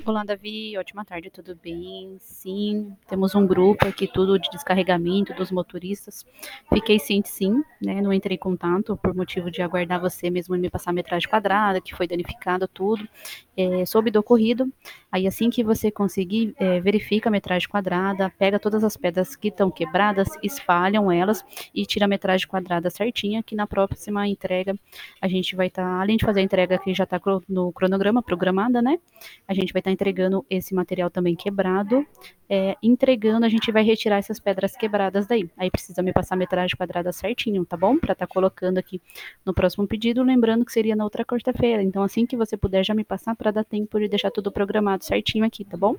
Olá, Davi, ótima tarde, tudo bem? Sim, temos um grupo aqui, tudo de descarregamento dos motoristas. Fiquei ciente, sim, né? Não entrei em contato por motivo de aguardar você mesmo me passar a metragem quadrada, que foi danificada, tudo. Soube do ocorrido. Aí, assim que você conseguir, verifica a metragem quadrada, pega todas as pedras que estão quebradas, espalham elas e tira a metragem quadrada certinha, que na próxima entrega a gente vai estar, além de fazer a entrega que já está no cronograma programada, né? A gente vai estar entregando esse material também quebrado. Entregando, a gente vai retirar essas pedras quebradas daí. Aí precisa me passar a metragem quadrada certinho, tá bom? Para estar colocando aqui no próximo pedido, lembrando que seria na outra quarta-feira. Então, assim que você puder já me passar para dar tempo de deixar tudo programado certinho aqui, tá bom?